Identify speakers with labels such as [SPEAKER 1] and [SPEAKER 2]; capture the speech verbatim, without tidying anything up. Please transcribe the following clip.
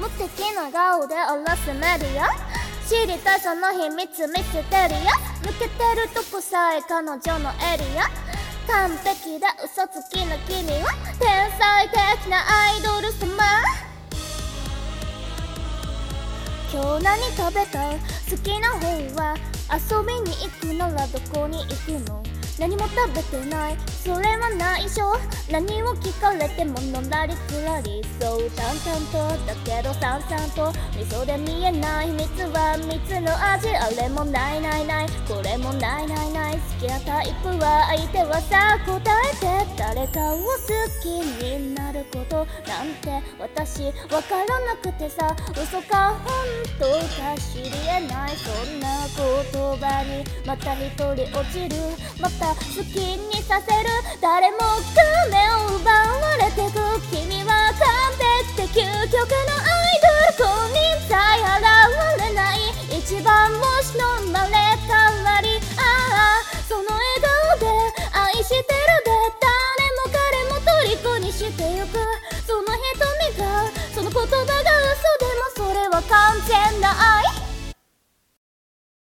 [SPEAKER 1] 無敵な顔で荒らせめるよ。知りたいその秘密見せてるよ。抜けてるとこさえ彼女のエリア。完璧だ嘘つきの君は天才的なアイドル様。今日何食べた？好きな本は遊びに行くならどこに行くの？何も食べてない、それは内緒。何を聞かれてものらりくらり。そう淡々とだけどさんさんと味噌で見えない秘密は蜜の味。あれもないないない、これもないないない。好きなタイプは相手はさ答えて。誰かを好きになることなんて私わからなくてさ。嘘か本当か知り得ない、そんな言葉にまた一人落ちる。また好きにさせる、誰も含め